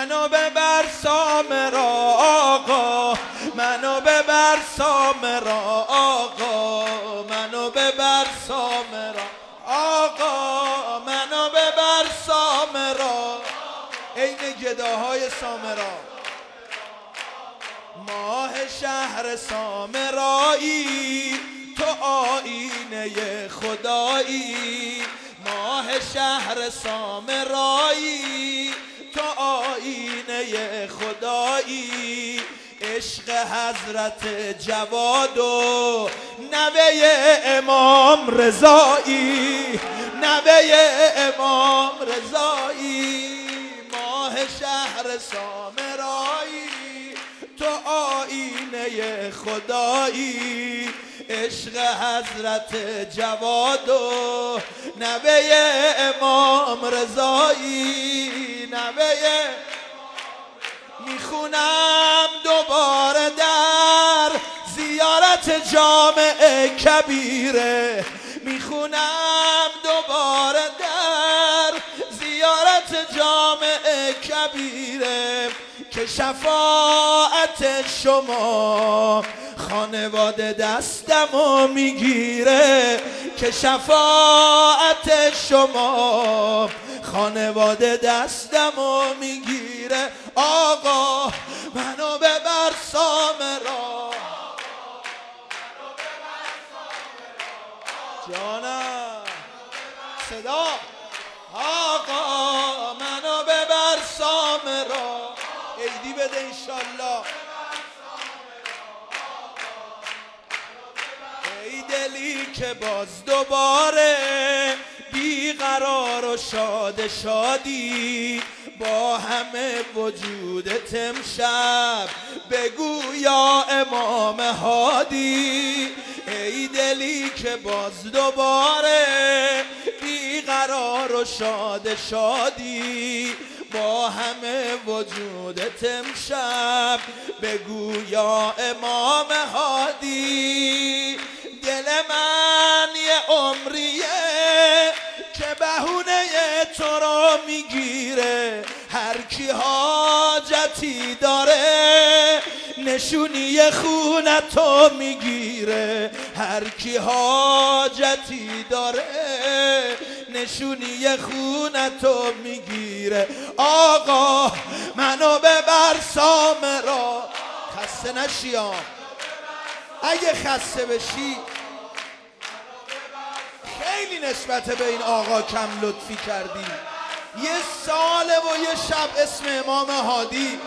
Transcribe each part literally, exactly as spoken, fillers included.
منو ببر سامرا آقا، منو ببر سامرا آقا، منو ببر سامرا آقا، منو ببر سامرا، عین گداهای سامرا. ماه شهر سامرایی تو آینه خدایی، ماه شهر سامرایی تو آینه خدایی، عشق حضرت جواد و نوه امام رضایی، نوه امام رضایی. ماه شهر سامرایی تو آینه خدایی، عشق حضرت جواد و نوه امام رضایی، نوه. میخونم دوباره در زیارت جامع کبیره، میخونم دوباره در زیارت جامع کبیره، که شفاعت شما خانواده دستمو میگیره، که شفاعت شما خانواده دستمو میگیره. آقا منو ببر سامرا، جانم صدا. آقا منو ببر سامرا، عیدی بده انشالله. ای دلی که باز دوباره بیقرار و شاد شادی، با همه وجودت امشب بگو یا امام هادی. ای دلی که باز دوباره بیقرار و شاد شادی، با همه وجودت امشب بگو یا امام هادی. دل من یه عمریه که بهونه تو رو میگیره، هر کی حاجتی داره نشونی خونتو میگیره، هر کی حاجتی داره نشونی خونتو میگیره. آقا منو ببر سامرا، خسته نشیام، اگه خسته بشی خیلی نسبت به این آقا کم لطفی کردی. یه ساله و یه شب اسم امام هادی،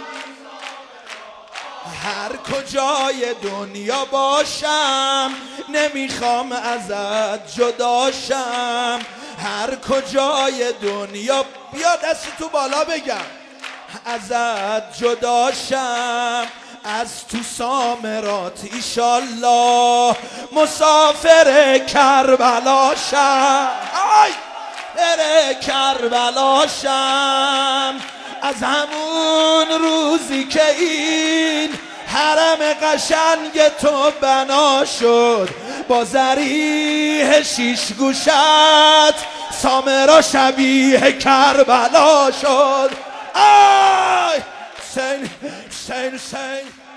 هر کجای دنیا باشم نمیخوام ازت جداشم، هر کجای دنیا بیا دست تو بالا بگم ازت جداشم، از تو سامرات ایشالله مسافر کربلا شم، آی بره کربلا شم. از همون روزی که این حرم قشنگ تو بنا شد، با ضریح شیش گوشت سامرا شبیه کربلا شد. آی حسین حسین حسین